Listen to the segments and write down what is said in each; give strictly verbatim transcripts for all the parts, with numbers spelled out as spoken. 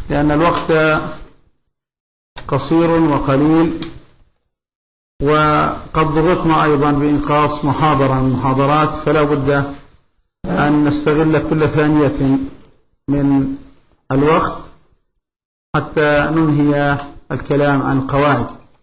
لأن الوقت قصير وقليل، وقد ضغطنا أيضا بإنقاص محاضرة من المحاضرات، فلا بد أن نستغل كل ثانية من الوقت حتى ننهي الكلام عن القواعد.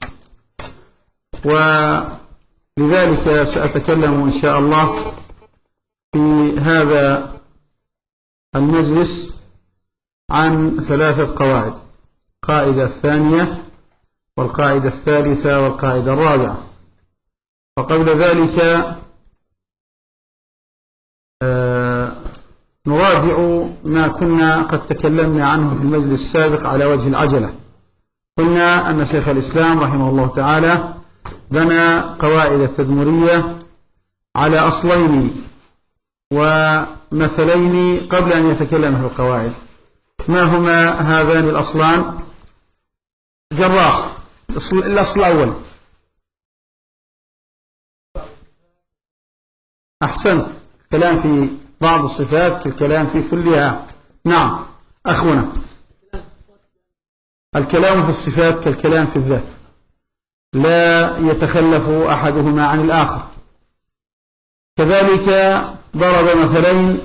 ولذلك سأتكلم إن شاء الله في هذا المجلس عن ثلاثة قواعد: القاعدة الثانية والقاعدة الثالثة والقاعدة الرابعة. وقبل ذلك آه نراجع ما كنا قد تكلمنا عنه في المجلس السابق على وجه العجلة. قلنا أن شيخ الإسلام رحمه الله تعالى بنى قواعد التدمرية على أصلين ومثلين قبل أن يتكلم في القواعد. ما هما هذان الأصلان؟ جراح، الأصل الأول. أحسنت، كلام في بعض الصفات كالكلام في كلها. نعم أخونا، الكلام في الصفات كالكلام في الذات، لا يتخلف أحدهما عن الآخر. كذلك ضرب مثلين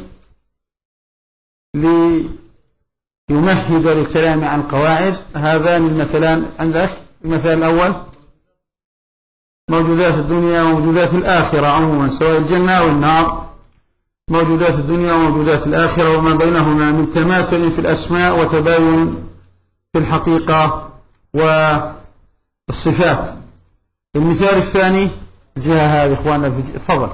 ليمهد للكلام عن قواعد. هذان المثلان عندك: المثال الأول موجودات الدنيا وموجودات الآخرة عموما، سواء الجنة والنار، موجودات الدنيا وموجودات الآخرة وما بينهما من تماثل في الأسماء وتباين في الحقيقة والصفات. المثال الثاني الجهة هذه إخواننا، تفضل.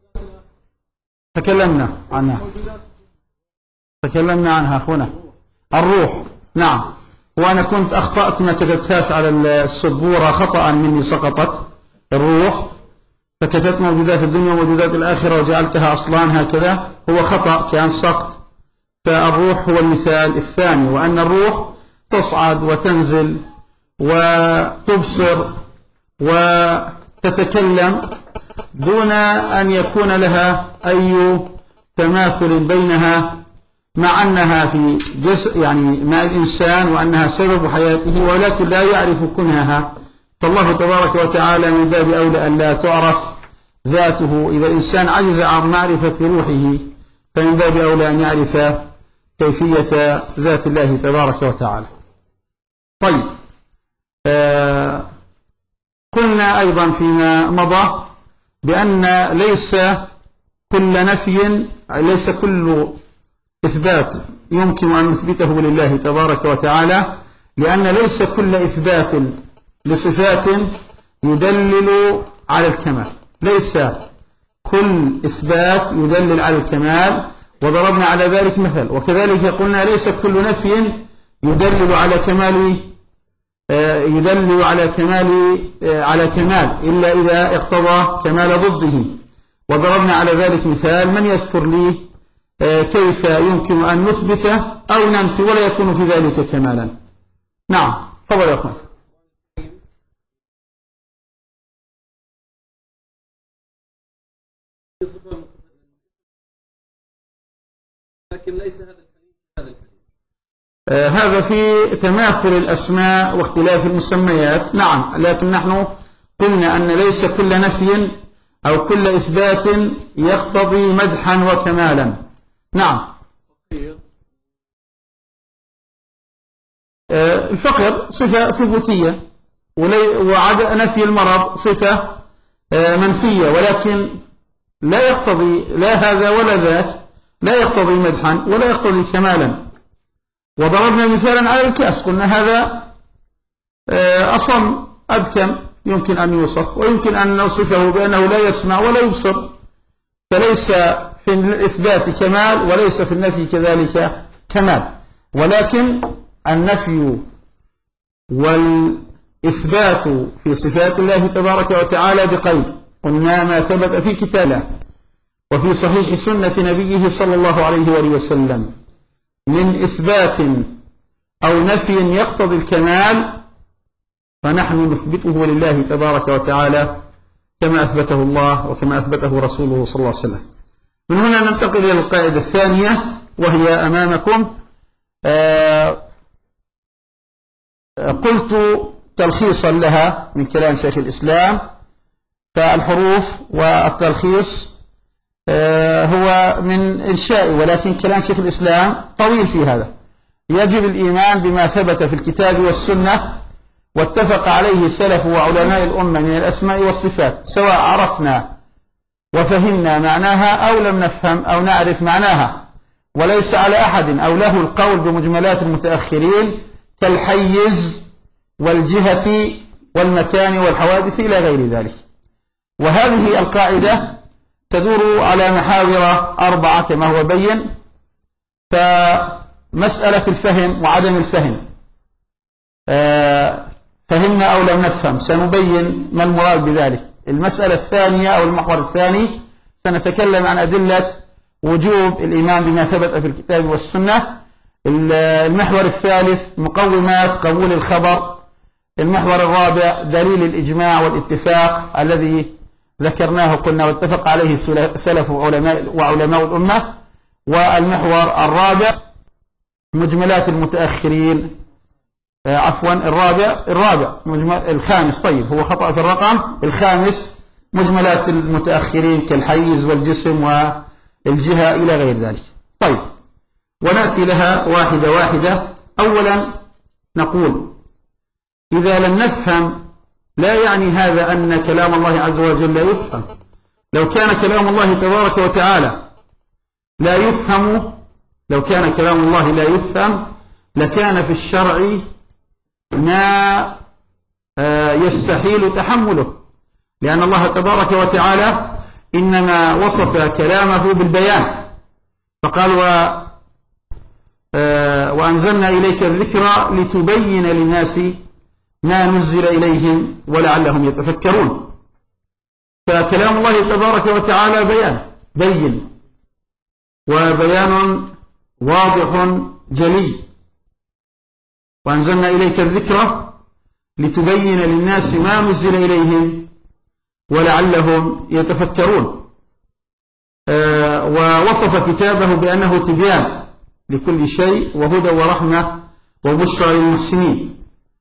تكلمنا عنها تكلمنا عنها أخونا، الروح. نعم، وأنا كنت أخطأت ما كتبتهاش على السبورة، خطأ مني سقطت الروح، فكتبت موجودات الدنيا وموجودات الآخرة وجعلتها أصلان هكذا، هو خطأ كان سقط. فالروح هو المثال الثاني، وأن الروح تصعد وتنزل وتبصر وتتكلم دون أن يكون لها أي تماثل بينها، مع أنها في جسد يعني مع الإنسان، وأنها سبب حياته، ولكن لا يعرف كنهها. فالله تبارك وتعالى من باب أولى أن لا تعرف ذاته. إذا الإنسان عجز عن معرفة روحه فمن باب أولى أن يعرف كيفية ذات الله تبارك وتعالى. طيب، آه قلنا أيضا فيما مضى بأن ليس كل نفي ليس كل إثبات يمكن أن نثبته لله تبارك وتعالى، لأن ليس كل إثبات لصفات يدلل على الكمال، ليس كل إثبات يدلل على الكمال، وضربنا على ذلك مثل. وكذلك قلنا ليس كل نفي يدلل على كمال يدل على كمال على كمال إلا إذا اقتضى كمال ضده. وضربنا على ذلك مثال: من يذكر لي كيف يمكن أن نثبت أو ننفي ولا يكون في ذلك كمالا؟ نعم، تفضل يا أخوان. لكن ليس هذا الحديث هذا الحديث آه هذا في تماثل الأسماء واختلاف المسميات. نعم، لكن نحن قلنا أن ليس كل نفي أو كل إثبات يقتضي مدحا وكمالا. نعم، آه الفقر صفة ثبوتية، وعدم نفي المرض صفة آه منفية، ولكن لا يقتضي لا هذا ولا ذاك، لا يقتضي مدحا ولا يقتضي كمالا. وضربنا مثالا على الكأس، قلنا هذا أصم أبكم، يمكن أن يوصف ويمكن أن نوصفه بأنه لا يسمع ولا يبصر، فليس في الإثبات كمال وليس في النفي كذلك كمال. ولكن النفي والإثبات في صفات الله تبارك وتعالى بقيد. قلنا ما ثبت في كتابه وفي صحيح سنة نبيه صلى الله عليه وآله وسلم من إثبات أو نفي يقتضي الكمال فنحن نثبته لله تبارك وتعالى كما أثبته الله وكما أثبته رسوله صلى الله عليه وسلم. من هنا ننتقل إلى القاعدة الثانية وهي أمامكم. آه قلت تلخيصا لها من كلام شيخ الإسلام، فالحروف والتلخيص هو من إنشاء، ولكن كلام شيخ الإسلام طويل في هذا. يجب الإيمان بما ثبت في الكتاب والسنة واتفق عليه سلف وعلماء الأمة من الأسماء والصفات، سواء عرفنا وفهمنا معناها أو لم نفهم أو نعرف معناها، وليس على أحد أو له القول بمجملات المتأخرين كالحيز والجهة والمكان والحوادث إلى غير ذلك. وهذه القاعدة تدور على محاور أربعة كما هو بين. فمسألة الفهم وعدم الفهم، فهمنا أو لم نفهم، سنبين ما المراد بذلك. المسألة الثانية أو المحور الثاني سنتكلم عن أدلة وجوب الإيمان بما ثبت في الكتاب والسنة. المحور الثالث مقومات قبول الخبر. المحور الرابع دليل الإجماع والاتفاق الذي ذكرناه قلنا واتفق عليه سلف وعلماء, وعلماء الأمة. والمحور الرابع مجملات المتأخرين، عفوا الرابع الرابع الخامس، طيب هو خطأ في الرقم، الخامس مجملات المتأخرين كالحيز والجسم والجهة إلى غير ذلك. طيب، ونأتي لها واحدة واحدة. أولا نقول إذا لم نفهم لا يعني هذا أن كلام الله عز وجل لا يفهم. لو كان كلام الله تبارك وتعالى لا يفهم، لو كان كلام الله لا يفهم لكان في الشرع ما يستحيل تحمله، لأن الله تبارك وتعالى إنما وصف كلامه بالبيان، فقال و وأنزلنا إليك الذكر لتبين للناس ما نزل إليهم ولعلهم يتفكرون. فكلام الله تبارك وتعالى بيان بين وبيان واضح جلي. وأنزلنا إليك الذكر لتبين للناس ما نزل إليهم ولعلهم يتفكرون. آه ووصف كتابه بأنه تبيان لكل شيء وهدى ورحمة وبشرى للمحسنين.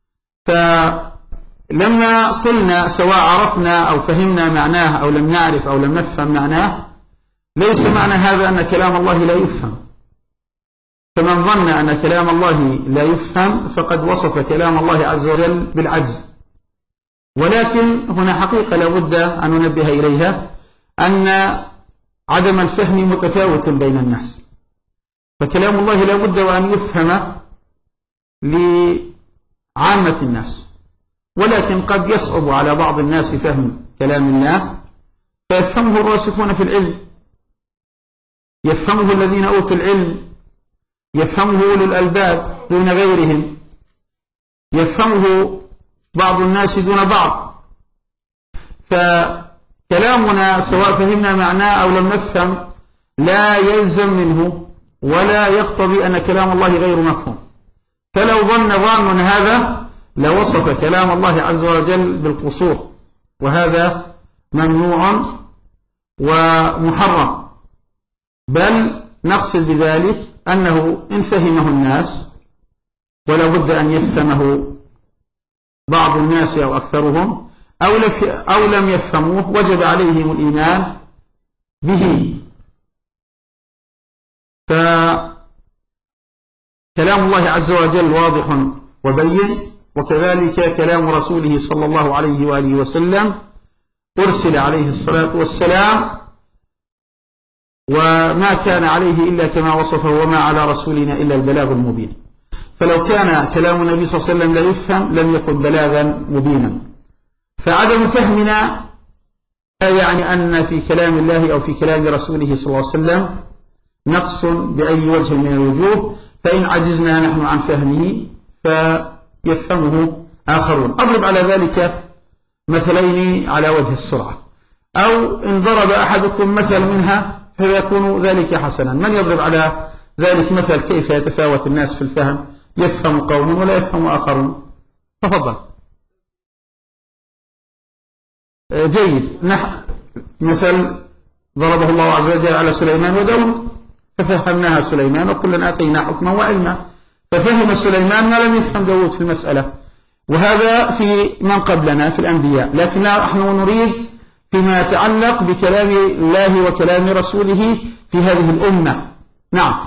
فلما قلنا سواء عرفنا أو فهمنا معناه أو لم نعرف أو لم نفهم معناه، ليس معنى هذا أن كلام الله لا يفهم. فمن ظن أن كلام الله لا يفهم فقد وصف كلام الله عز وجل بالعجز. ولكن هنا حقيقة لابد أن ننبه إليها، أن عدم الفهم متفاوت بين الناس، فكلام الله لابد وأن يفهم لعامة الناس، ولكن قد يصعب على بعض الناس فهم كلام الله فيفهمه الراسخون في العلم، يفهمه الذين أوتوا العلم، يفهمه أولو الألباب دون غيرهم، يفهمه بعض الناس دون بعض. فكلامنا سواء فهمنا معناه أو لم نفهم لا يلزم منه ولا يقتضي أن كلام الله غير مفهوم. فلو ظن ظان هذا لوصف كلام الله عز وجل بالقصور، وهذا ممنوع ومحرم. بل نقصد بذلك أنه إن فهمه الناس، ولا بد أن يفهمه بعض الناس أو أكثرهم، أو لم يفهموه وجب عليهم الإيمان به. فكلام الله عز وجل واضح وبين، وكذلك كلام رسوله صلى الله عليه وآله وسلم أرسل عليه الصلاة والسلام، وما كان عليه إلا كما وصفه، وما على رسولنا إلا البلاغ المبين. فلو كان كلام النبي صلى الله عليه وسلم لا يفهم لم يكن بلاغا مبينا. فعدم فهمنا لا يعني أن في كلام الله أو في كلام رسوله صلى الله عليه وسلم نقص بأي وجه من الوجوه، فإن عجزنا نحن عن فهمه فيفهمه آخرون. أضرب على ذلك مثلين على وجه السرعة، أو إن ضرب أحدكم مثل منها فيكون ذلك حسنا. من يضرب على ذلك مثل كيف يتفاوت الناس في الفهم، يفهم قوم ولا يفهم آخرون؟ تفضل. جيد. مثل ضربه الله عز وجل على سليمان وداود، ففهمناها سليمان وكلا آتينا حكما وعلما، ففهم سليمان ما لم يفهم داود في المسألة. وهذا في من قبلنا في الأنبياء، لكن نحن نريد فيما يتعلق بكلام الله وكلام رسوله في هذه الأمة. نعم.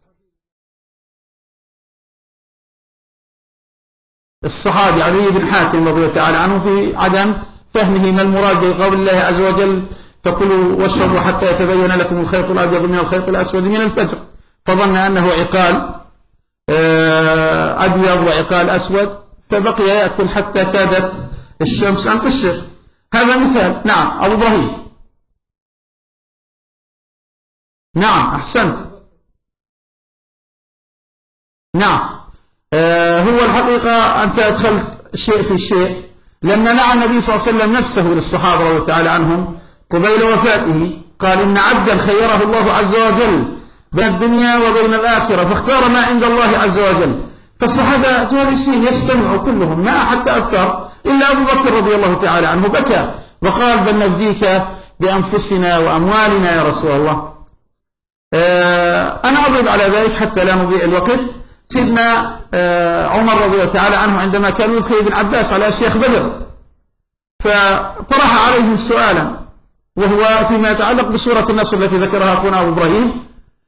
الصحابي علي بن حاتم رضي الله تعالى عنه في عدم فهمه ما المراد بقول الله عز وجل فكلوا واشربوا حتى يتبين لكم الخيط الأبيض من الخيط الأسود من الفجر، فظن أنه عقال أبيض وعقال أسود، فبقي يأكل حتى كادت الشمس أن تشرق. هذا مثال. نعم. أبو إبراهيم. نعم أحسنت. نعم. آه هو الحقيقة أنت أدخلت شيء في الشيء. لما نعى النبي صلى الله عليه وسلم نفسه للصحابة رضي الله تعالى عنهم قبيل وفاته قال إن عبدا خيره الله عز وجل بين الدنيا وبين الآخرة فاختار ما عند الله عز وجل، فالصحابة جالسين يستمعوا كلهم ما أحد تأثر إلا أبو بكر رضي الله تعالى عنه بكى وقال بل نفديك بأنفسنا وأموالنا يا رسول الله. آه أنا أضرب على ذلك حتى لا نضيع الوقت. سيدنا آه عمر رضي الله تعالى عنه عندما كان يدخل ابن عباس على شيخ بدر فطرح عليه سؤالا وهو فيما يتعلق بسورة النصر التي ذكرها أخونا أبو إبراهيم،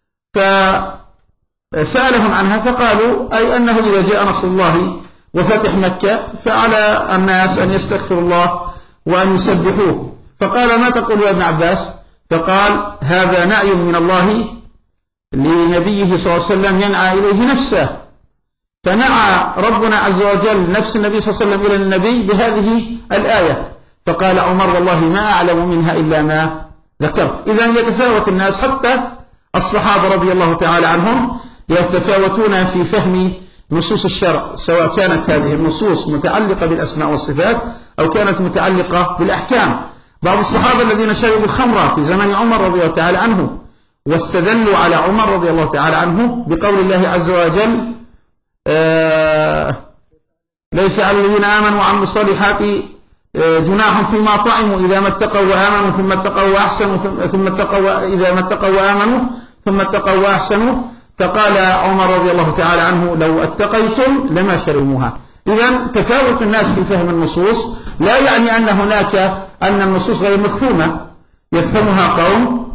فسألهم عنها فقالوا أي أنه إذا جاء نصر الله وفتح مكة فعلى الناس أن يستغفروا الله وأن يسبحوه، فقال ما تقول يا ابن عباس؟ فقال هذا نعي من الله لنبيه صلى الله عليه وسلم ينعى إليه نفسه، فنعى ربنا عز وجل نفس النبي صلى الله عليه وسلم إلى النبي بهذه الآية. فقال عمر والله ما أعلم منها إلا ما ذكرت. إذن يتفاوت الناس حتى الصحابة رضي الله تعالى عنهم يتفاوتون في فهم نصوص الشرع، سواء كانت هذه النصوص متعلقة بالأسماء والصفات أو كانت متعلقة بالأحكام. بعض الصحابة الذين شربوا الخمر في زمن عمر رضي الله تعالى عنه واستدلوا على عمر رضي الله تعالى عنه بقول الله عز وجل آه ليس على الذين آمنوا وعملوا الصالحات جناح فيما طعموا إذا ما اتقوا وآمنوا ثم اتقوا وأحسنوا ثم اتقوا إذا ما اتقوا وآمنوا ثم اتقوا وأحسنوا، فقال عمر رضي الله تعالى عنه لو اتقيتم لما شرموها. إذن تفاوت الناس في فهم النصوص لا يعني أن هناك أن النصوص غير مفهومة، يفهمها قوم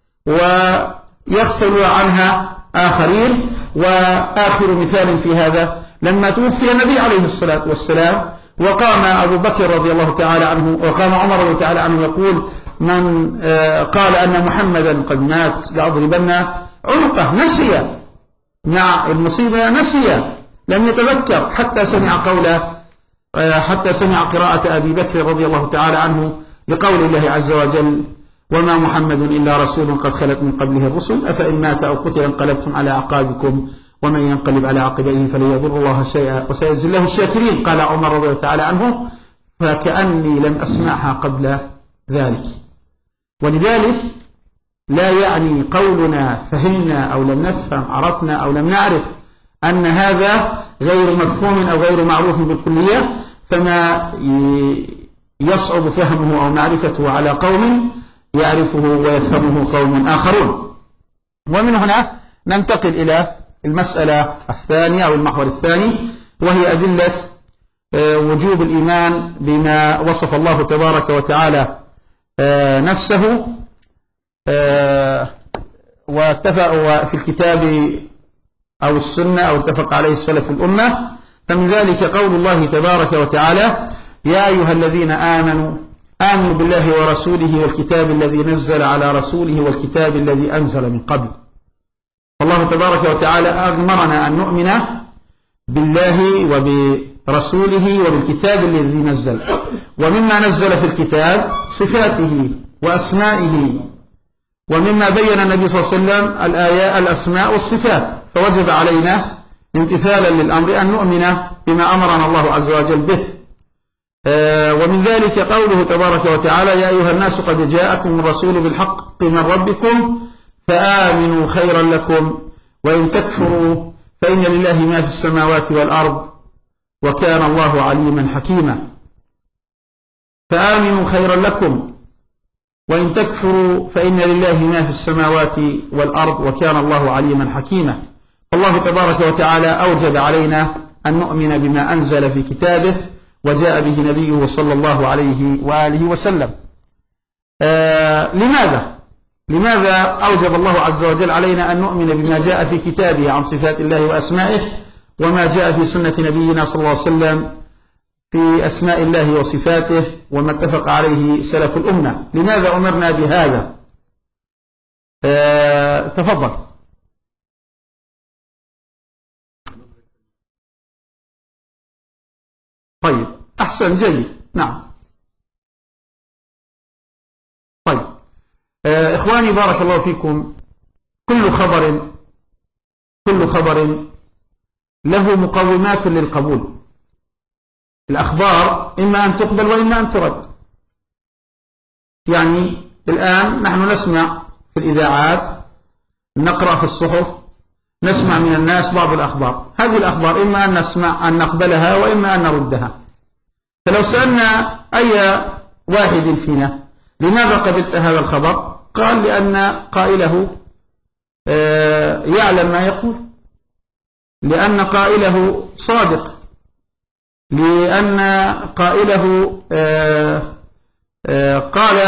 ويغفل عنها آخرين. وآخر مثال في هذا لما توفي النبي عليه الصلاة والسلام وقام أبو بكر رضي الله تعالى عنه وقام عمر رضي الله تعالى عنه يقول من قال أن محمدا قد مات لأضربن عنقه، نسي مع المصيبة نسي لم يتذكر حتى سمع قوله حتى سمع قراءة أبي بكر رضي الله تعالى عنه لقول الله عز وجل وما محمد إلا رسول قد خلت من قبله الرسل أفإن مات أو قتل انقلبتم على أعقابكم ومن ينقلب على عقبيه فلن يضر الله شيئا وسيجزي الله الشاكرين. قال عمر رضي الله تعالى عنه فكأني لم أسمعها قبل ذلك. ولذلك لا يعني قولنا فهمنا أو لم نفهم عرفنا أو لم نعرف أن هذا غير مفهوم أو غير معروف بالكلية، فما يصعب فهمه أو معرفته على قوم يعرفه ويفهمه قوم آخرون. ومن هنا ننتقل إلى المسألة الثانية أو المحور الثاني، وهي أدلة وجوب الإيمان بما وصف الله تبارك وتعالى نفسه واتفق في الكتاب أو السنة أو اتفق عليه السلف الأمة. فمن ذلك قول الله تبارك وتعالى يا أيها الذين آمنوا آمنوا بالله ورسوله والكتاب الذي نزل على رسوله والكتاب الذي أنزل من قبل. الله تبارك وتعالى أغمرنا أن نؤمن بالله وبرسوله وبالكتاب الذي نزل، ومما نزل في الكتاب صفاته وأسمائه، ومما بين النبي صلى الله عليه وسلم الآيات الأسماء والصفات، فوجب علينا امتثالا للأمر أن نؤمن بما أمرنا الله عز وجل به. ومن ذلك قوله تبارك وتعالى يا أيها الناس قد جاءكم الرسول بالحق من ربكم فآمنوا خيرا لكم وإن تكفروا فإن لله ما في السماوات والأرض وكان الله عليما حكيما. فآمنوا خيرا لكم وإن تكفروا فإن لله ما في السماوات والأرض وكان الله عليما حكيما. الله تبارك وتعالى أوجب علينا أن نؤمن بما أنزل في كتابه وجاء به نبيه صلى الله عليه وآله وسلم. آه لماذا؟ لماذا أوجب الله عز وجل علينا أن نؤمن بما جاء في كتابه عن صفات الله وأسمائه، وما جاء في سنة نبينا صلى الله عليه وسلم في أسماء الله وصفاته، وما اتفق عليه سلف الأمة؟ لماذا أمرنا بهذا؟ آه تفضل. طيب أحسن، جيد، نعم. طيب آه إخواني بارك الله فيكم، كل خبر كل خبر له مقومات للقبول. الأخبار إما أن تقبل وإما أن ترد. يعني الآن نحن نسمع في الإذاعات، نقرأ في الصحف، نسمع من الناس بعض الأخبار. هذه الأخبار إما أن نسمع أن نقبلها وإما أن نردها. فلو سألنا أي واحد فينا لماذا قبلت هذا الخبر؟ قال لأن قائله يعلم ما يقول، لأن قائله صادق، لأن قائله قال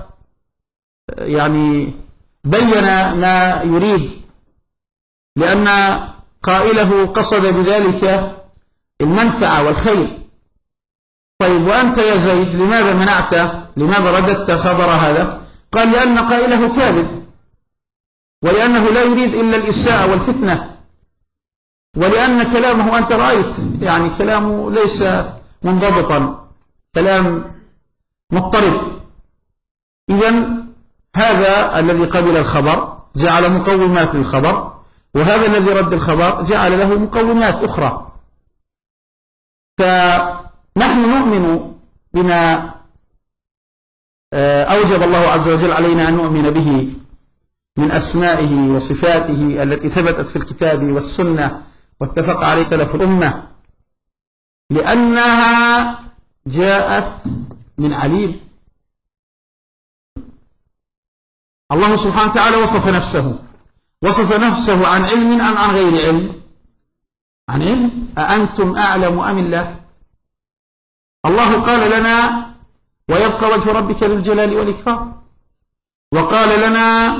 يعني بين ما يريد، لأن قائله قصد بذلك المنفعة والخير. طيب وأنت يا زيد لماذا منعت، لماذا رددت خبر هذا؟ قال لأن قائله كاذب، ولأنه لا يريد إلا الإساءة والفتنة، ولأن كلامه أنت رأيت يعني كلامه ليس منضبطا، كلام مضطرب. إذن هذا الذي قبل الخبر جعل مقومات للخبر، وهذا الذي رد الخبر جعل له مقومات أخرى. فنحن نؤمن بما أوجب الله عز وجل علينا أن نؤمن به من أسمائه وصفاته التي ثبتت في الكتاب والسنة واتفق عليه سلف الأمة، لأنها جاءت من عليم. الله سبحانه وتعالى وصف نفسه وصف نفسه عن علم أم عن غير علم؟ عن علم. أأنتم أعلم أم الله؟ الله قال لنا ويبقى وجه ربك ذو الجلال والإكرام، وقال لنا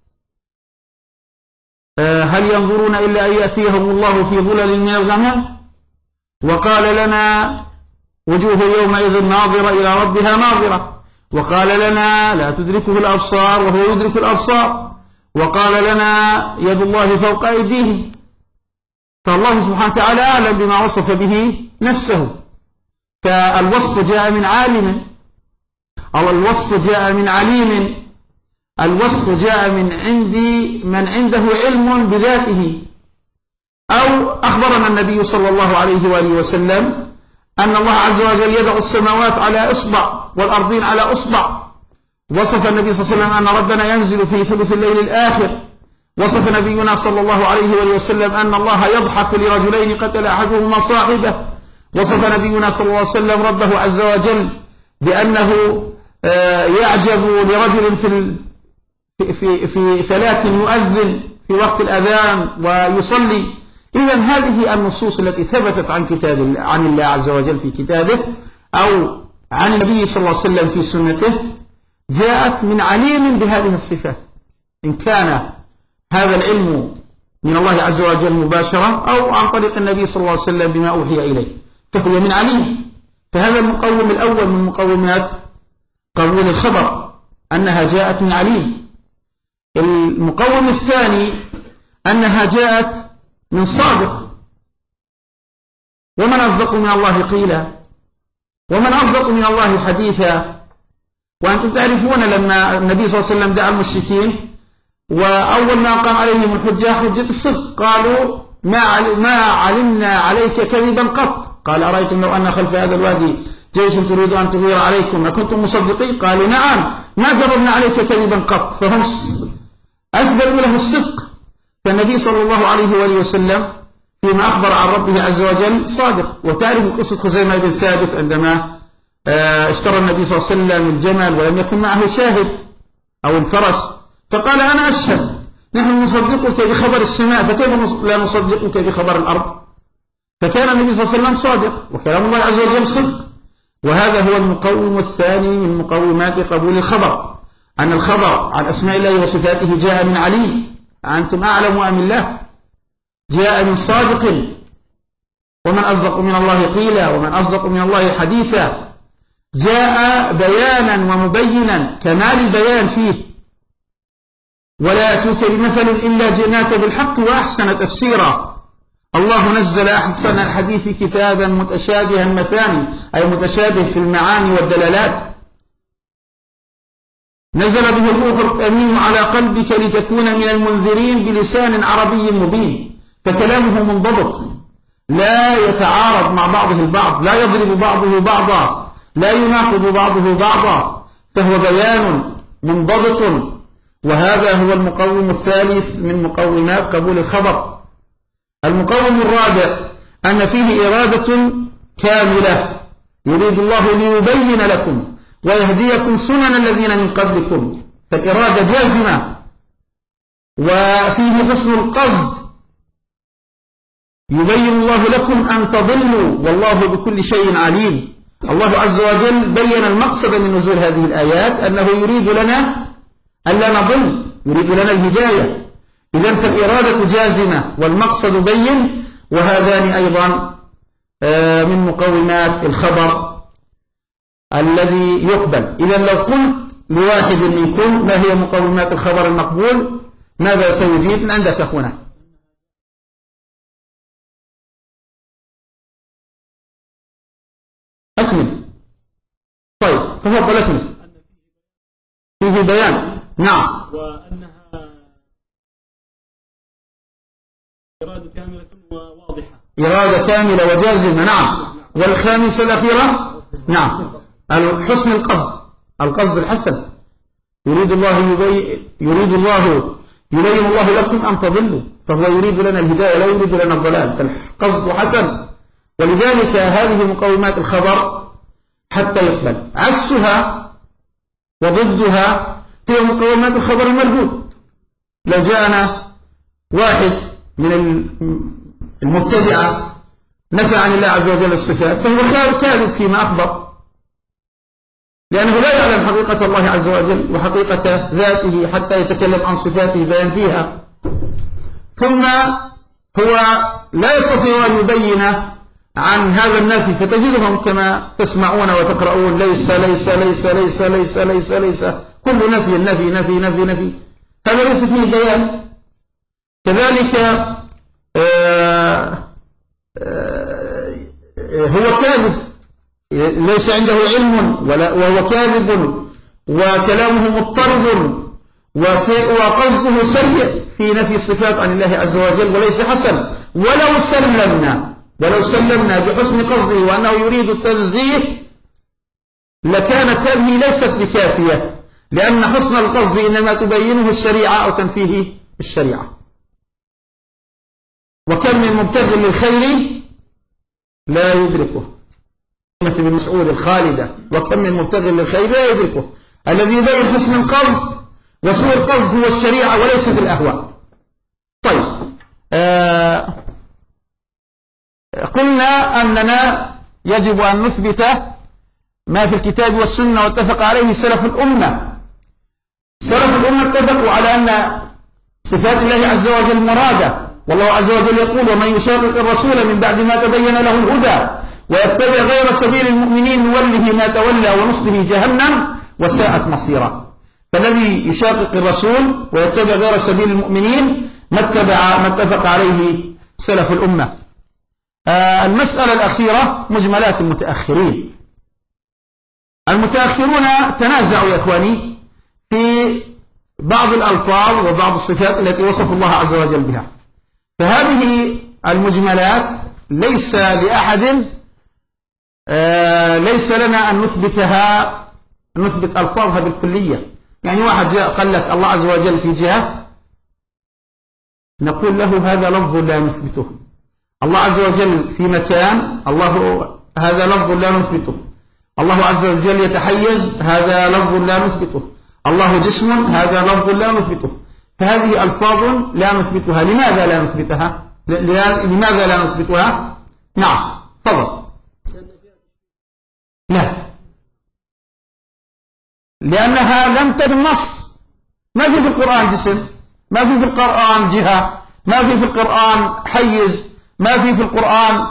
هل ينظرون إلا أن يأتيهم الله في ظلل من الغمام، وقال لنا وجوه يومئذ ناظرة إلى ربها ناظرة، وقال لنا لا تدركه الأبصار وهو يدرك الأبصار، وقال لنا يد الله فوق أيديهم. فالله سبحانه وتعالى أعلم بما وصف به نفسه. فالوصف جاء من عالم، أو الوصف جاء من عليم، الوصف جاء من عند من عنده علم بذاته. أو أخبرنا النبي صلى الله عليه وآله وسلم أن الله عز وجل يضع السماوات على إصبع والأرضين على إصبع. وصف النبي صلى الله عليه وسلم أن ربنا ينزل في ثلث الليل الآخر. وصف نبينا صلى الله عليه وآله وسلم أن الله يضحك لرجلين قتل أحدهما صاحبه. وصف نبينا صلى الله عليه وسلم ربه عز وجل بأنه يعجب لرجل في في في فلاة يؤذن في وقت الأذان ويصلي. إذن هذه النصوص التي ثبتت عن كتاب الله عن الله عز وجل في كتابه أو عن النبي صلى الله عليه وسلم في سنته جاءت من عليم بهذه الصفات، إن كان هذا العلم من الله عز وجل مباشرة أو عن طريق النبي صلى الله عليه وسلم بما أوحي إليه، فهي من عليم. فهذا المقوم الأول من مقومات قبول الخبر أنها جاءت من عليم. المقوم الثاني أنها جاءت من صادق، ومن أصدق من الله قيلا، ومن أصدق من الله حديثا. وأنتم تعرفون لما النبي صلى الله عليه وسلم دعا المشركين وأول ما قام عليهم الحجة حجة الصدق، قالوا ما ما علمنا عليك كذبا قط. قال أرأيتم لو أن خلف هذا الوادي جيش تريد أن تغير عليكم أكنتم مصدقين؟ قالوا نعم ما جربنا عليك كذبا قط. فهم أثبتوا له الصدق. فالنبي صلى الله عليه وآله وسلم فيما أخبر عن ربه عز وجل صادق. وتعرف قصة خزيمة بن ثابت عندما اشترى النبي صلى الله عليه وسلم الجمل ولم يكن معه شاهد أو الفرس، فقال أنا أشهد نحن نصدقك بخبر السماء فكيف لا نصدقك بخبر الأرض؟ فكان النبي صلى الله عليه وسلم صادق وكلام الله عز وجل صدق. وهذا هو المقوم الثاني من مقومات قبول الخبر، أن الخبر عن أسماء الله وصفاته جاء من علي، أنتم أعلم أم الله، جاء من صادق، ومن أصدق من الله قيلا ومن أصدق من الله حديثا، جاء بيانا ومبينا كمال البيان فيه، ولا يأتوك بمثل إلا جئناك بالحق وأحسن تفسيرا. الله نزل أحسن الحديث كتابا متشابها مثاني، أي متشابه في المعاني والدلالات، نزل به الروح الأمين على قلبك لتكون من المنذرين بلسان عربي مبين. فكلامه منضبط لا يتعارض مع بعضه البعض، لا يضرب بعضه بعضا، لا يناقض بعضه بعضا، فهو بيان منضبط. وهذا هو المقوم الثالث من مقومات قبول الخبر. المقوم الرابع أن فيه إرادة كاملة، يريد الله ليبين لكم ويهديكم سنن الذين من قبلكم، فالإرادة جازمة. وفيه حسن القصد، يبين الله لكم أن تضلوا والله بكل شيء عليم. الله عز وجل بين المقصد من نزول هذه الآيات، أنه يريد لنا ألا نضل، يريد لنا الهداية. إذن فالإرادة جازمة والمقصد بين، وهذان أيضا من مقومات الخبر الذي يقبل. إذن لو قلت لواحد منكم ما هي مقومات الخبر المقبول، ماذا سيجيب؟ من عندك أخونا. أكمل. طيب تفضل أكمل. فيه بيان، نعم، وأنها إرادة كاملة وواضحة، إرادة كاملة وجازمة، نعم. والخامسة الأخيرة، نعم، حسن القصد، القصد الحسن، يريد الله يبي... يريد الله يبين الله لكم أن تضلوا، فهو يريد لنا الهداية لا يريد لنا الضلال، القصد حسن. ولذلك هذه مقومات الخبر حتى يقبل. عكسها وضدها هي مقومات الخبر المردود. لو جاءنا واحد من المبتدعة نفى عن الله عز وجل الصفات، فهو كاذب فيما أخبر، لأنه لا يعلم حقيقة الله عز وجل وحقيقة ذاته حتى يتكلم عن صفاته فينفيها. ثم هو لا يستطيع أن يبين عن هذا النفي، فتجدهم كما تسمعون وتقرؤون ليس ليس ليس ليس ليس ليس ليس، كل نفي نفي نفي نفي نفي، هذا ليس فيه بيان. كذلك آآ آآ هو كاذب، ليس عنده علم ولا وهو كاذب، وكلامه مضطرب، وقصده سيء في نفي الصفات عن الله عز وجل وليس حسن. ولو سلمنا ولو سلمنا بحسن قصده وأنه يريد التنزيه لكانت هذه ليست بكافية، لأن حسن القصد إنما تبينه الشريعة أو تنفيه الشريعة. وكم من مبتغ للخير لا يدركه، ابن مسعود الخالدة، وكم من مبتغ للخير لا يدركه، الذي يبين حسن القصد، وسوء القصد هو الشريعة وليست الأهواء. طيب آه قلنا أننا يجب أن نثبت ما في الكتاب والسنة واتفق عليه سلف الأمة. سلف الأمة اتفقوا على أن صفات الله عز وجل مرادة، والله عز وجل يقول ومن يشاقق الرسول من بعد ما تبين له الهدى ويتبع غير سبيل المؤمنين نوله ما تولى ونصله جهنم وساءت مصيرا. فالذي يشاقق الرسول ويتبع غير سبيل المؤمنين ما اتبع ما اتفق عليه سلف الأمة. آه المسألة الأخيرة مجملات المتأخرين. المتأخرون تنازعوا يا إخواني في بعض الألفاظ وبعض الصفات التي وصف الله عز وجل بها، فهذه المجملات ليس لأحد آه ليس لنا أن نثبتها نثبت ألفاظها بالكلية. يعني واحد جاء قال لك الله عز وجل في جهة، نقول له هذا لفظ لا نثبته. الله عز وجل في مكان، الله هذا لفظ لا نثبته. الله عز وجل يتحيز، هذا لفظ لا نثبته. الله جسم، هذا لفظ لا نثبته. فهذه ألفاظ لا نثبتها. لماذا لا نثبتها؟ لماذا لا نثبتها؟ نعم تفضل. لا، لأنها لم ترد النص. ما في في القرآن جسم، ما في في القرآن جهة، ما في في القرآن حيز، ما في في القرآن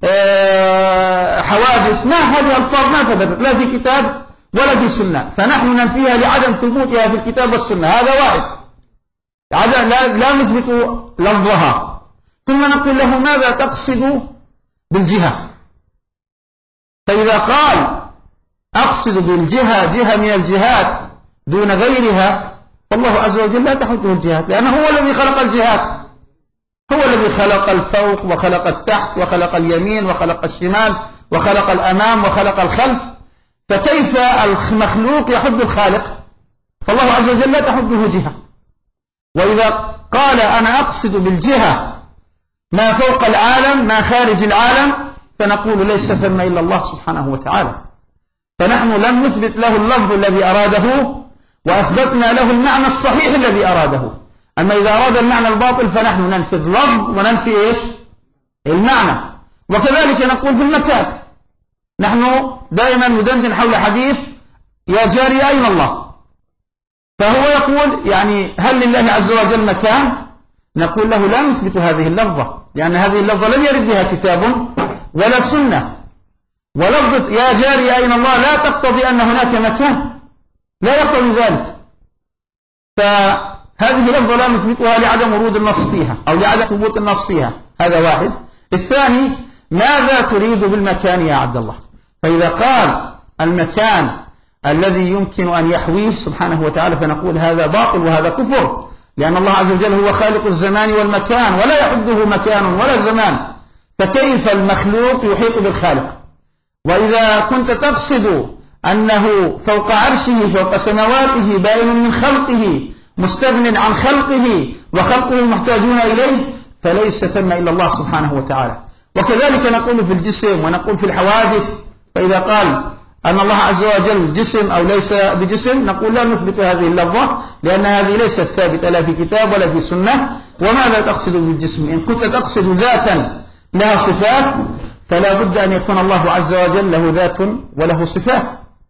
حوادث. ما هذه الألفاظ ما ثبتت لا في كتاب ولا في سنة، فنحن ننفيها لعدم ثبوتها في الكتاب والسنة. هذا واحد، لا, لا نثبت لفظها. ثم نقول له ماذا تقصد بالجهة؟ فإذا قال أقصد بالجهة جهة من الجهات دون غيرها، فالله عز وجل لا تحده الجهات، لأنه هو الذي خلق الجهات، هو الذي خلق الفوق وخلق التحت وخلق اليمين وخلق الشمال وخلق الأمام وخلق الخلف. فكيف المخلوق يحد الخالق؟ فالله عز وجل لا تحده جهة. وإذا قال أنا أقصد بالجهة ما فوق العالم ما خارج العالم، فنقول ليس ثم إلا الله سبحانه وتعالى. فنحن لم نثبت له اللفظ الذي أراده، وأثبتنا له المعنى الصحيح الذي أراده. أما إذا أراد المعنى الباطل فنحن ننفي اللفظ وننفي إيش؟ المعنى. وكذلك نقول في المكان. نحن دائما ندندن حول حديث يا جاري أين الله؟ فهو يقول يعني هل لله عز وجل مكان؟ نقول له لا نثبت هذه اللفظة، لأن هذه اللفظة لم يرد بها كتاب ولا سنة. ولفظة يا جاري أين الله لا تقتضي أن هناك مكان، لا يقتضي ذلك. فهذه اللفظة لا نثبتها لعدم ورود النص فيها أو لعدم ثبوت النص فيها. هذا واحد. الثاني، ماذا تريد بالمكان يا عبد الله؟ فإذا قال المكان الذي يمكن أن يحويه سبحانه وتعالى فنقول هذا باطل وهذا كفر، لأن الله عز وجل هو خالق الزمان والمكان ولا يحده مكان ولا زمان. فكيف المخلوق يحيط بالخالق؟ وإذا كنت تقصد أنه فوق عرشه فوق سماواته بائن من خلقه مستغن عن خلقه وخلقه محتاجون إليه، فليس ثم إلا الله سبحانه وتعالى. وكذلك نقول في الجسم ونقول في الحوادث. فإذا قال أن الله عز وجل جسم أو ليس بجسم نقول لا نثبت هذه اللفظة، لأن هذه ليست ثابتة لا في كتاب ولا في سنة. وماذا تقصد بالجسم؟ إن كنت تقصد ذاتا لها صفات فلا بد أن يكون الله عز وجل له ذات وله صفات،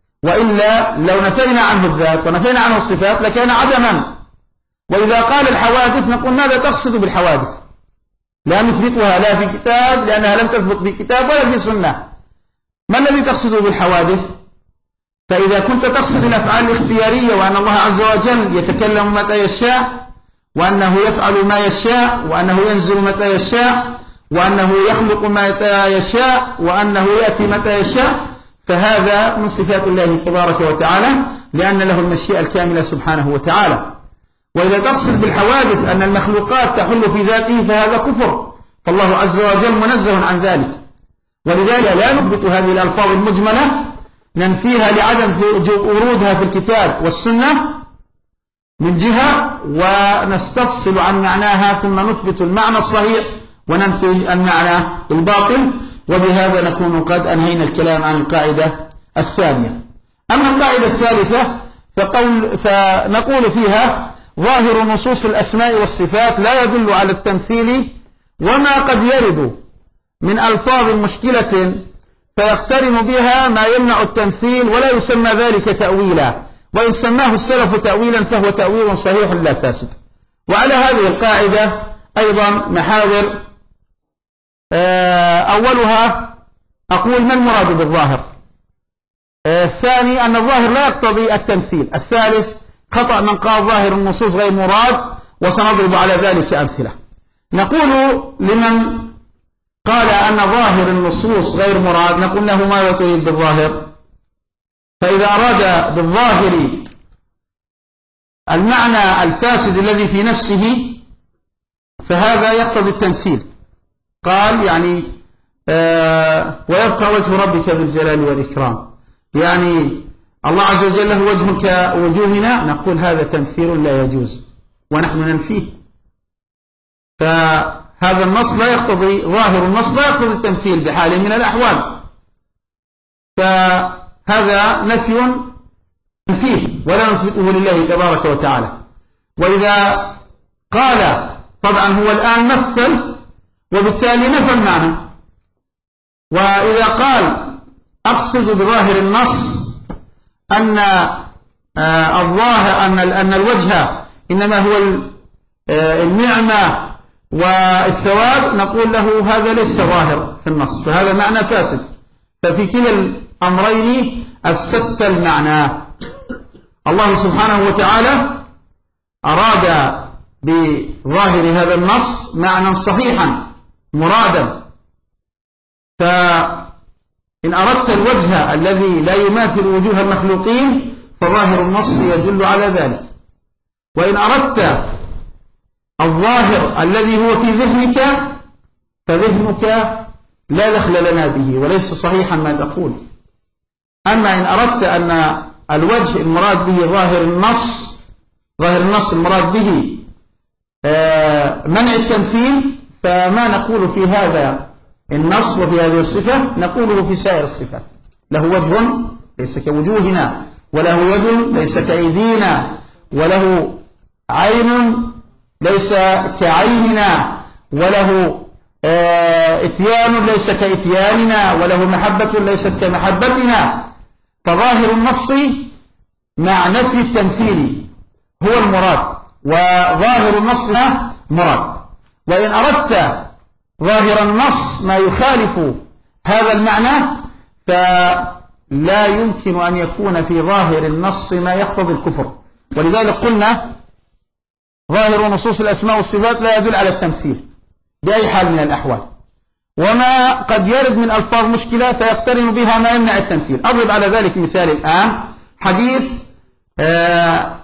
وإلا لو نفينا عنه الذات ونفينا عنه الصفات لكان عدما. وإذا قال الحوادث نقول ماذا تقصد بالحوادث؟ لا نثبتها لا في كتاب لأنها لم تثبت في كتاب ولا في سنة. ما الذي تقصده بالحوادث؟ فإذا كنت تقصد الأفعال الاختيارية وأن الله عز وجل يتكلم متى يشاء وأنه يفعل ما يشاء وأنه ينزل متى يشاء وأنه يخلق متى يشاء وأنه يأتي متى يشاء، فهذا من صفات الله تبارك وتعالى، لأن له المشيئة الكاملة سبحانه وتعالى. وإذا تقصد بالحوادث أن المخلوقات تحل في ذاته فهذا كفر، فالله عز وجل منزه عن ذلك. ولذلك لا نثبت هذه الألفاظ المجملة، ننفيها لعدم ورودها في الكتاب والسنة من جهة، ونستفصل عن معناها ثم نثبت المعنى الصحيح وننفي المعنى الباطل. وبهذا نكون قد أنهينا الكلام عن القاعدة الثانية. أما القاعدة الثالثة فقول فنقول فيها ظاهر نصوص الأسماء والصفات لا يدل على التمثيل، وما قد يرد من ألفاظ مشكلة فيقترن بها ما يمنع التمثيل ولا يسمى ذلك تأويلا، وإن سماه السلف تأويلا فهو تأويل صحيح لا فاسد. وعلى هذه القاعدة أيضا محاور. أولها أقول ما المراد بالظاهر؟ الثاني أن الظاهر لا يقتضي التمثيل. الثالث خطأ من قال ظاهر النصوص غير مراد، وسنضرب على ذلك أمثلة. نقول لمن قال أن ظاهر النصوص غير مراد نقول له ماذا تريد بالظاهر؟ فإذا أراد بالظاهر المعنى الفاسد الذي في نفسه فهذا يقتضي التمثيل. قال يعني آه ويبقى وجه ربك ذو الجلال والإكرام، يعني الله عز وجل له وجه كوجوهنا، نقول هذا تمثيل لا يجوز ونحن ننفيه. فهذا النص لا يقتضي، ظاهر النص لا يقتضي التمثيل بحال من الأحوال، فهذا نفي ننفيه ولا نثبته لله تبارك وتعالى. وإذا قال طبعا هو الآن مثل وبالتالي نفى المعنى، وإذا قال أقصد بظاهر النص أن الظاهر أن أن الوجه إنما هو النعمة والثواب، نقول له هذا ليس ظاهر في النص، فهذا معنى فاسد. ففي كلا الأمرين أفسدت المعنى. الله سبحانه وتعالى أراد بظاهر هذا النص معنى صحيحا مرادا، فإن أردت الوجه الذي لا يماثل وجوه المخلوقين فظاهر النص يدل على ذلك، وإن أردت الظاهر الذي هو في ذهنك فذهنك لا دخل لنا به وليس صحيحا ما تقول. أما إن أردت أن الوجه المراد به ظاهر النص، ظاهر النص المراد به منع التمثيل، فما نقول في هذا النص وفي هذه الصفة نقوله في سائر الصفات. له وجه ليس كوجوهنا، وله يد ليس كأيدينا، وله عين ليس كعيننا، وله اتيان ليس كاتياننا، وله محبة ليست كمحبتنا. فظاهر النص مع نفي التمثيل هو المراد، وظاهر النص مراد. وإن أردت ظاهر النص ما يخالف هذا المعنى فلا يمكن أن يكون في ظاهر النص ما يقتضي الكفر. ولذلك قلنا ظاهر نصوص الأسماء والصفات لا يدل على التمثيل بأي حال من الأحوال، وما قد يرد من ألفاظ مشكلة فيقترن بها ما يمنع التمثيل. أضرب على ذلك مثال الآن، حديث آه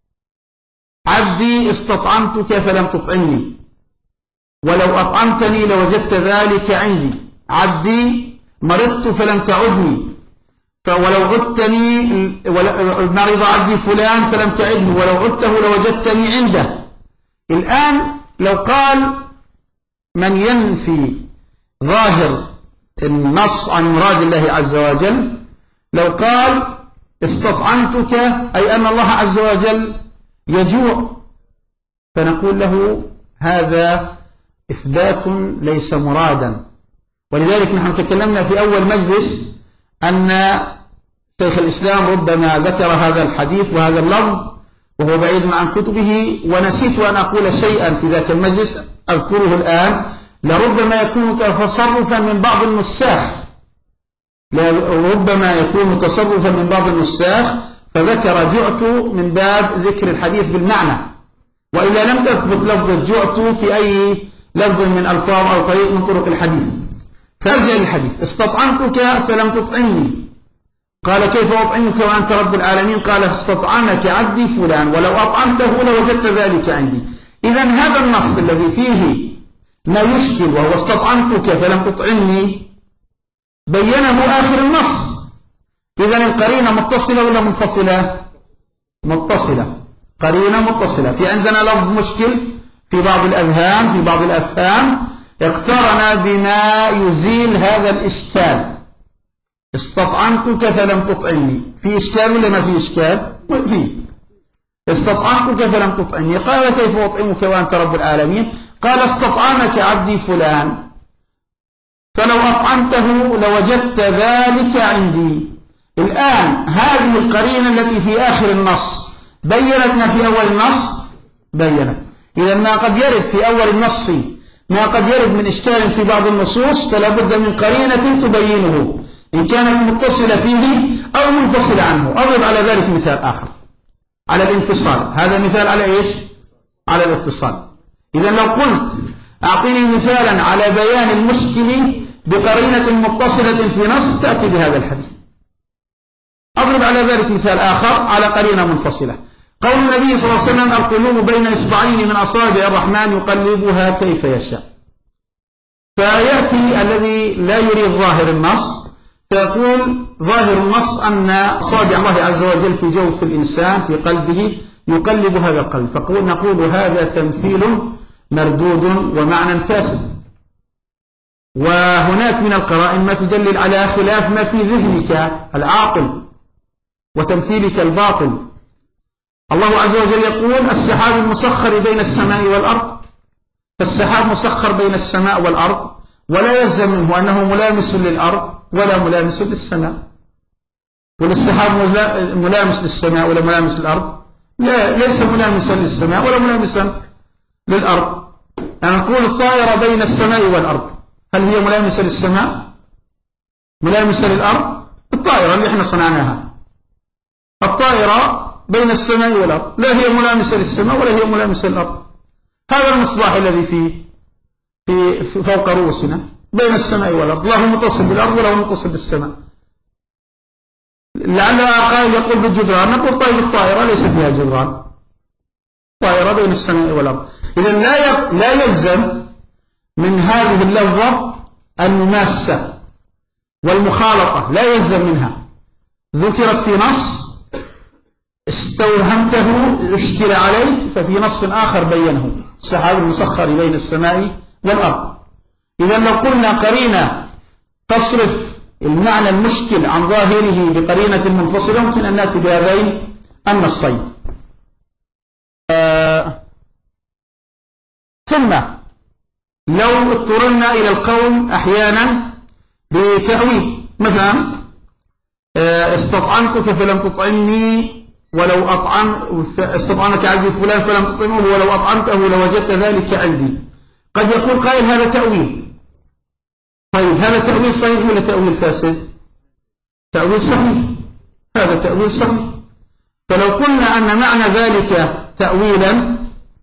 عبدي استطعمتك فلم تطعمني ولو أطعمتني لوجدت ذلك عندي، عبدي مرضت فلم تعدني ولو عدتني، مرض عبدي فلان فلم تعده ولو عدته لوجدتني عنده. الآن لو قال من ينفي ظاهر النص عن مراد الله عز وجل، لو قال استطعمتك أي أن الله عز وجل يجوع، فنقول له هذا إثبات ليس مرادا. ولذلك نحن تكلمنا في أول مجلس أن شيخ الإسلام ربما ذكر هذا الحديث وهذا اللفظ وهو بعيد عن كتبه، ونسيت أن أقول شيئا في ذاك المجلس أذكره الآن، لربما يكون تصرفا من بعض النساخ، ربما يكون تصرفا من بعض النساخ فذكر جعت من باب ذكر الحديث بالمعنى، وإلا لم تثبت لفظ جعت في أي لفظ من ألفاظ أو طريق من طرق الحديث. فارجع للحديث استطعمتك فلم تطعمني، قال كيف أطعمك وأنت رب العالمين؟ قال استطعمك عبدي فلان ولو أطعمته لوجدت ذلك عندي. إذن هذا النص الذي فيه ما يشكل وهو استطعمتك فلم تطعمني بينه آخر النص. إذن القرينة متصلة ولا منفصلة؟ متصلة، قرينة متصلة. في عندنا لفظ مشكل في بعض الأذهان في بعض الأفهام اقترن بما يزيل هذا الإشكال. استطعمتك فلم تطعمني، في إشكال ولا ما في إشكال؟ في. استطعمتك فلم تطعمني، قال كيف أطعمك وأنت رب العالمين؟ قال استطعمك عبدي فلان فلو أطعمته لوجدت ذلك عندي. الآن هذه القرينة التي في آخر النص بينت ما في أول النص، بينت. إذا ما قد يرد في أول النص ما قد يرد من إشكال في بعض النصوص فلا بد من قرينة تبينه إن كانت متصلة فيه أو منفصلة عنه. أضرب على ذلك مثال آخر على الانفصال، هذا مثال على إيش؟ على الاتصال. إذا لو قلت أعطيني مثالا على بيان المشكل بقرينة متصلة في نص تأتي بهذا الحديث. أضرب على ذلك مثال آخر على قرينة منفصلة، قول النبي صلى الله عليه وسلم القلوب بين إصبعين من أصابع الرحمن يقلبها كيف يشاء. فيأتي الذي لا يريد ظاهر النص فيقول ظاهر النص أن أصابع الله عز وجل في جوف الإنسان في قلبه يقلب هذا القلب، فقول نقول هذا تمثيل مردود ومعنى فاسد. وهناك من القرائن ما تدلل على خلاف ما في ذهنك العاقل وتمثيلك الباطل. الله عز وجل يقول السحاب المسخر بين السماء والأرض، فالسحاب مسخر بين السماء والأرض ولا يلزم منه أنه ملامس للأرض ولا ملامس للسماء. والسحاب ملامس للسماء ولا ملامس للأرض؟ لا، ليس ملامسا للسماء ولا ملامسا للأرض. يعني نقول الطائرة بين السماء والأرض، هل هي ملامسة للسماء؟ ملامسة للأرض؟ الطائرة اللي احنا صنعناها، الطائرة بين السماء والأرض، لا هي ملامسة للسماء ولا هي ملامسة للأرض. هذا المصباح الذي في في فوق رؤوسنا بين السماء والأرض، له متصل بالأرض وله متصل بالسماء. لعل قائل يقول بالجدران، نقول طيب الطائرة ليس فيها جدران، الطائرة بين السماء والأرض. إذن لا لا يلزم من هذه اللفظة المماسة والمخالطة، لا يلزم منها. ذكرت في نص استوهمته اشكل عليك، ففي نص آخر بينه، السحاب المسخر بين السماء والأرض. إذا لو قلنا قرينة تصرف المعنى المشكل عن ظاهره بقرينة منفصلة، يمكن أن نأتي بهذين النصين. آه ثم لو اضطررنا إلى القول أحيانا بتأويل، مثلا آه استطعمتك فلم تطعمني ولو أطعم استطعمك عبدي فلان فلم تطعمه ولو أطعمته لوجدت ذلك عندي. قد يقول قائل هذا تأويل. طيب هذا تأويل صحيح ولا تأويل فاسد؟ تأويل صحيح، هذا تأويل صحيح. فلو قلنا أن معنى ذلك تأويلا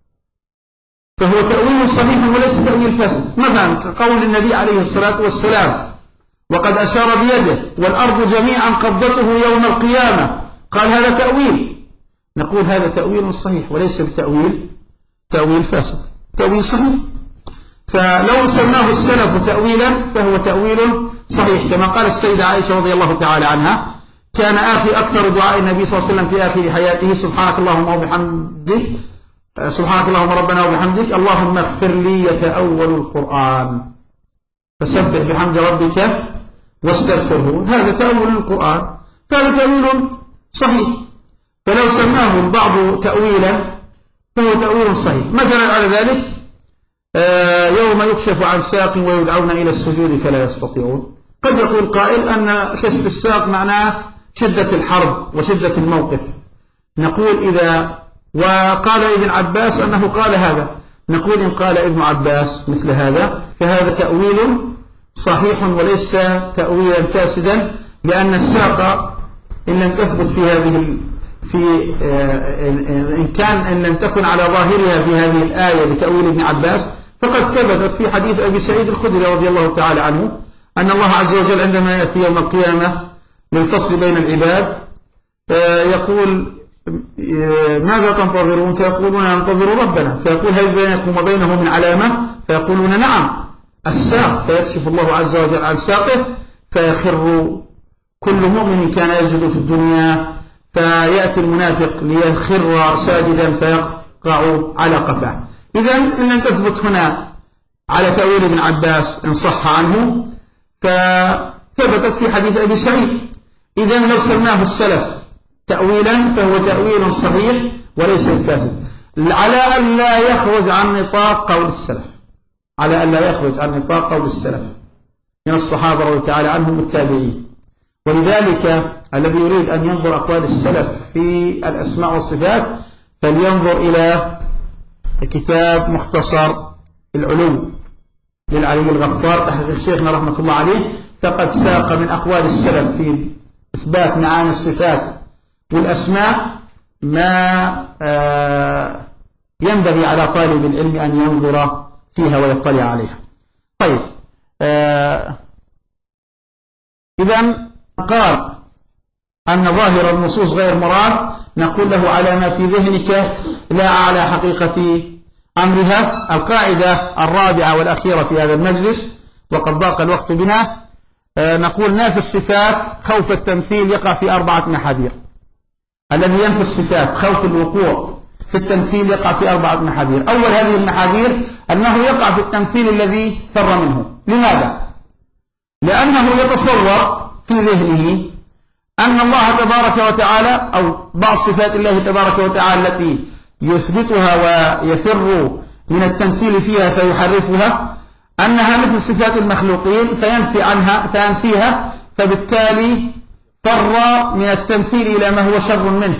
فهو تأويل صحيح وليس تأويل فاسد. مثلا قول النبي عليه الصلاة والسلام وقد أشار بيده والأرض جميعا قبضته يوم القيامة، قال هذا تأويل، نقول هذا تأويل صحيح وليس بتأويل تأويل فاسد، تأويل صحيح. فلو سماه السلف تأويلا فهو تأويل صحيح، كما قالت السيدة عائشة رضي الله تعالى عنها كان آخر أكثر دعاء النبي صلى الله عليه وسلم في آخر حياته سبحانك اللهم وبحمدك سبحانك اللهم ربنا وبحمدك اللهم اغفر لي يتأول القرآن فسبح بحمد ربك واستغفره، هذا تأول القرآن، فهذا تأويل صحيح. فلو سماه البعض تأويلا فهو تأويل صحيح. مثلا على ذلك يوم يكشف عن ساق ويدعون إلى السجود فلا يستطيعون، قد يقول قائل أن كشف الساق معناه شدة الحرب وشدة الموقف، نقول إذا وقال ابن عباس أنه قال هذا، نقول إن قال ابن عباس مثل هذا فهذا تأويل صحيح وليس تأويلا فاسدا، لأن الساق إن لم تثبت في هذه في إن كان إن لم تكن على ظاهرها في هذه الآية بتأويل ابن عباس، فقد ثبتت في حديث أبي سعيد الخدري رضي الله تعالى عنه أن الله عز وجل عندما يأتي يوم القيامة للفصل بين العباد يقول ماذا تنتظرون؟ فيقولون ننتظر ربنا، فيقول هل بينكم وبينه من علامة؟ فيقولون نعم الساق، فيكشف الله عز وجل عن ساقه فيخر كل مؤمن كان يجد في الدنيا، فيأتي المنافق ليخر ساجدا فيقع على قفاه. إذن إن لم تثبت هنا على تأويل ابن عباس إن صح عنه فثبتت في حديث أبي سعيد. إذن لو سماه السلف تأويلا فهو تأويل صحيح وليس فاسد، على أن لا يخرج عن نطاق قول السلف، على أن لا يخرج عن نطاق قول السلف من الصحابة رضي الله تعالى عنهم والتابعين. ولذلك الذي يريد أن ينظر أقوال السلف في الأسماء والصفات فلينظر إلى كتاب مختصر العلو للعلي الغفار تحقيق شيخنا رحمة الله عليه، فقد ساق من أقوال السلف في إثبات معاني الصفات والأسماء ما ينبغي على طالب العلم أن ينظر فيها ويطلع عليها. طيب إذن قال أن ظاهر النصوص غير مراد، نقول له على ما في ذهنك لا على حقيقة أمرها. القاعدة الرابعة والأخيرة في هذا المجلس وقد ضاق الوقت بنا، نقول نافي الصفات خوف التمثيل يقع في أربعة محاذير. الذي ينفي الصفات خوف الوقوع في التمثيل يقع في أربعة محاذير. أول هذه المحاذير أنه يقع في التمثيل الذي فر منه. لماذا؟ لأنه يتصور في ذهنه أن الله تبارك وتعالى أو بعض صفات الله تبارك وتعالى التي يثبتها ويفر من التمثيل فيها فيحرفها، أنها مثل صفات المخلوقين فينفي عنها فينفيها، فبالتالي فر من التمثيل إلى ما هو شر منه.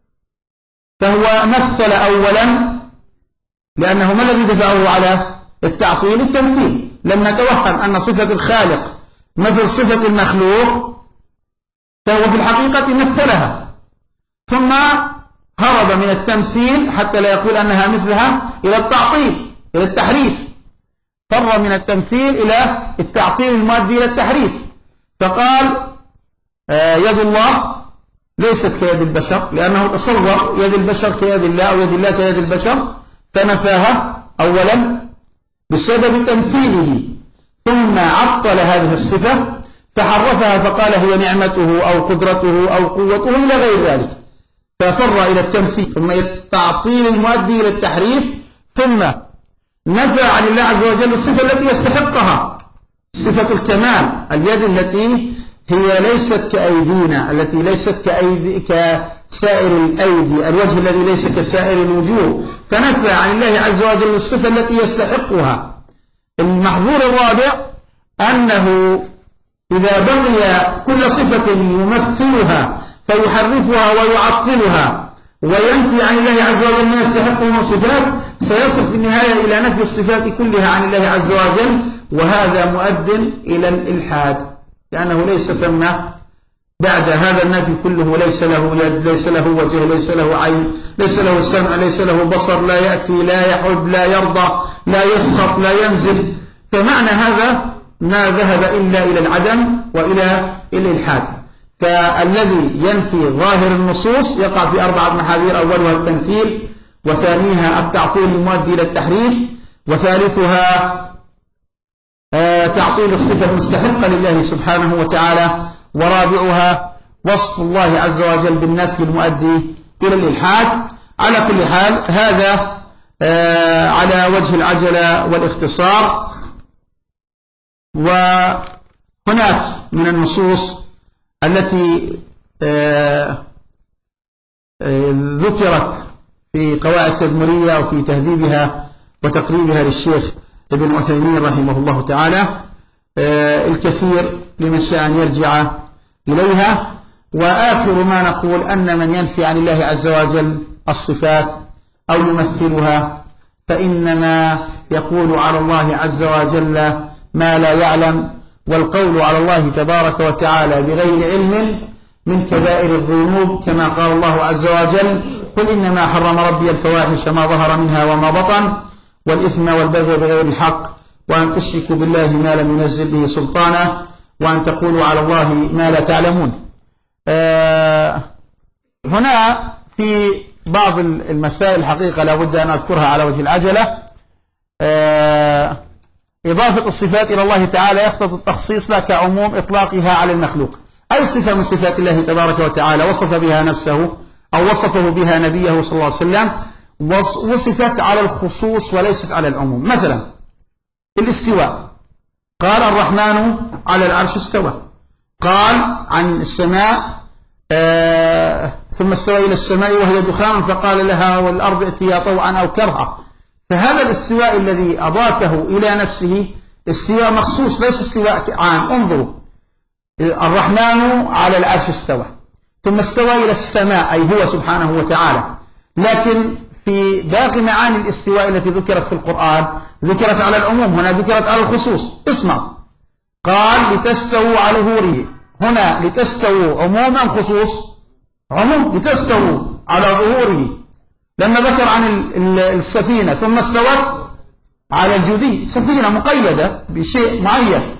فهو مثل أولا، لأنه ما الذي دفعه على التعطيل؟ التمثيل. لم نتوهم أن صفة الخالق مثل صفة المخلوق، فهو في الحقيقة مثلها، ثم هرب من التمثيل حتى لا يقول أنها مثلها إلى التعطيل، إلى التحريف. فر من التمثيل إلى التعطيل المؤدي إلى التحريف، فقال آه يد الله ليست كيد البشر، لأنه تصور يد البشر كيد الله أو يد الله كيد البشر، فنفاها أولا بسبب تمثيله، ثم عطل هذه الصفة فحرفها فقال هي نعمته أو قدرته أو قوته إلى غير ذلك، ففر إلى التمثيل ثم إلى التعطيل المؤدي إلى التحريف، ثم نفى عن الله عز وجل الصفة التي يستحقها، صفة الكمال، اليد التي هي ليست كأيدينا، التي ليست كأيدي كسائر الأيدي، الوجه الذي ليس كسائر الوجوه، فنفى عن الله عز وجل الصفة التي يستحقها. المحظور الرابع أنه إذا بغي كل صفة يمثلها فيحرفها ويعطلها وينفي عن الله عز وجل ما يستحقه من صفات، سيصل في النهاية إلى نفي الصفات كلها عن الله عز وجل، وهذا مؤد إلى الإلحاد، لأنه ليس ثم بعد هذا النفي كله ليس له يد، ليس له وجه، ليس له عين، ليس له سمع، ليس له بصر، لا يأتي، لا يحب، لا يرضى، لا يسخط، لا ينزل. فمعنى هذا ما ذهب إلا إلى العدم وإلى الإلحاد. فالذي ينفي ظاهر النصوص يقع في أربعة محاذير: أولها التمثيل، وثانيها التعطيل المؤدي إلى التحريف، وثالثها تعطيل الصفة المستحقة لله سبحانه وتعالى، ورابعها وصف الله عز وجل بالنفي المؤدي إلى الإلحاد. على كل حال هذا على وجه العجلة والاختصار. وهناك من النصوص التي ذكرت في قواعد التدمرية أو في تهذيبها وتقريبها للشيخ ابن عثيمين رحمه الله تعالى الكثير لمن شاء أن يرجع إليها. وآخر ما نقول أن من ينفي عن الله عز وجل الصفات أو يمثلها فإنما يقول على الله عز وجل ما لا يعلم، والقول على الله تبارك وتعالى بغير علم من كبائر الذنوب، كما قال الله عز وجل: قل إنما حرم ربي الفواحش ما ظهر منها وما بطن والإثم والبغي بغير الحق وأن تشركوا بالله ما لم ينزل به سلطانا وأن تقولوا على الله ما لا تعلمون. آه هنا في بعض المسائل الحقيقة لا بد أن أذكرها على وجه العجلة. آه إضافة الصفات إلى الله تعالى يقتضي التخصيص لا كعموم إطلاقها على المخلوق. أي صفة من صفات الله تبارك وتعالى وصف بها نفسه أو وصفه بها نبيه صلى الله عليه وسلم وصفت على الخصوص وليست على العموم. مثلا الاستواء، قال الرحمن على العرش استوى. قال عن السماء آه ثم استوى إلى السماء وهي دخان فقال لها والأرض ائتيا طوعا أو كرها. فهذا الاستواء الذي أضافه إلى نفسه استواء مخصوص ليس استواء عام. انظروا، الرحمن على العرش استوى، ثم استوى إلى السماء أي هو سبحانه وتعالى. لكن في باقي معاني الاستواء التي ذكرت في القرآن ذكرت على العموم، هنا ذكرت على الخصوص. اسمع، قال لتستووا على ظهوره، هنا لتستووا عموما خصوص عموم، لتستووا على ظهوره. لما ذكر عن السفينة ثم استوت على الجودي، سفينة مقيدة بشيء معين.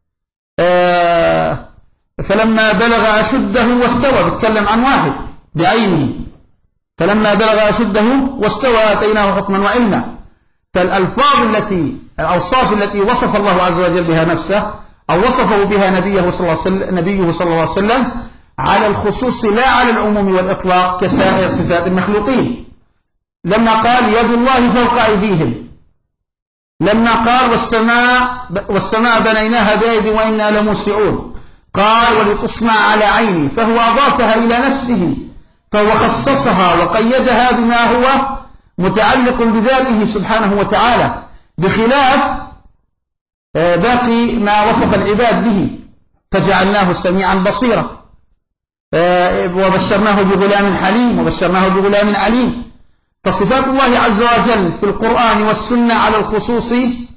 آه فلما بلغ أشده واستوى، بيتكلم عن واحد بعينه. فلما بلغ أشده واستوى آتيناه حكما وعلما. فالألفاظ التي الأوصاف التي وصف الله عز وجل بها نفسه أو وصفه بها نبيه صلى الله عليه وسلم, نبيه صلى الله عليه وسلم على الخصوص لا على العموم والإطلاق كسائر صفات المخلوقين. لما قال يد الله فوق أيديهم، لما قال والسماء, والسماء بنيناها بأيد وإنا لموسعون، قال ولتصنع على عيني، فهو أضافها إلى نفسه، فهو خصصها وقيدها بما هو متعلق بذاته سبحانه وتعالى، بخلاف باقي ما وصف العباد به، فجعلناه سميعا بصيرا، وبشرناه بغلام حليم وبشرناه بغلام عليم. فصفات الله عز وجل في القرآن والسنة على الخصوص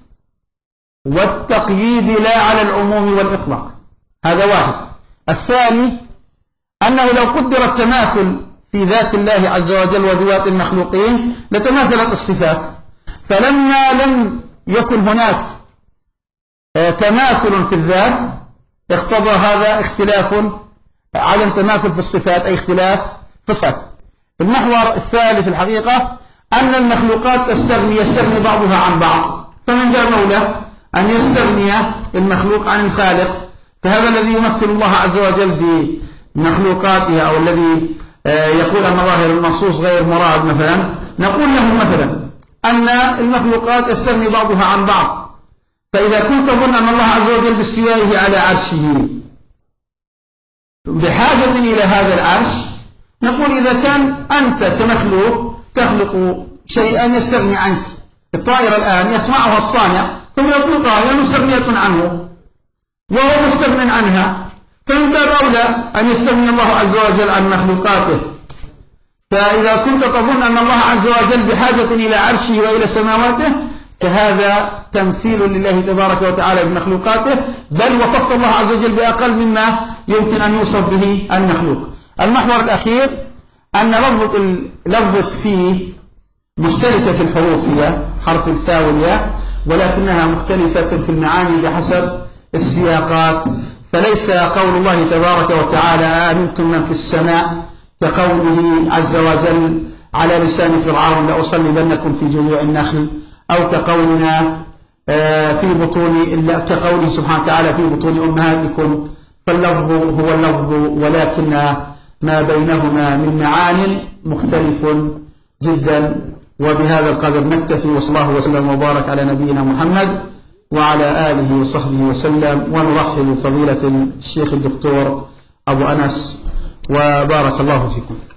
والتقييد لا على العموم والإطلاق، هذا واحد. الثاني أنه لو قدر التماثل في ذات الله عز وجل وذوات المخلوقين لتماثلت الصفات، فلما لم يكن هناك تماثل في الذات اقتضى هذا اختلاف، عدم تماثل في الصفات أي اختلاف في الصفات. المحور الثالث الحقيقة أن المخلوقات تستغني يستغني بعضها عن بعض، فمن باب أولى أن يستغني المخلوق عن الخالق، فهذا الذي يمثل الله عز وجل بمخلوقاته أو الذي يقول أن ظاهر النصوص غير مراد مثلا، نقول له مثلا أن المخلوقات يستغني بعضها عن بعض. فإذا كنت تظن أن الله عز وجل باستوائه على عرشه بحاجة إلى هذا العرش، نقول إذا كان أنت كمخلوق تخلق شيئا يستغني عنك، الطائرة الآن يصنعها الصانع ثم يطلقها، هي مستغنية عنه وهو مستغن عنها، فمن باب أولى أن يستغني الله عز وجل عن مخلوقاته. فإذا كنت تظن أن الله عز وجل بحاجة إلى عرشه وإلى سماواته فهذا تمثيل لله تبارك وتعالى بمخلوقاته، بل وصفت الله عز وجل بأقل مما يمكن أن يوصف به المخلوق. المحور الأخير أن لفظة لفظة فيه مختلفة في الحروف، هي حرف الثاء والياء، ولكنها مختلفة في المعاني بحسب السياقات. فليس قول الله تبارك وتعالى آمنتم من في السماء كقوله عز وجل على لسان فرعون لأصلبنكم في جذوع النخل، أو كقولنا في بطون كقوله سبحانه وتعالى في بطون أمهاتكم، فاللفظ هو اللفظ ولكن ما بينهما من معان مختلف جدا. وبهذا القدر نكتفي، وصلى الله وسلم وبارك على نبينا محمد وعلى آله وصحبه وسلم، ونرحب فضيلة الشيخ الدكتور أبو أنس، وبارك الله فيكم.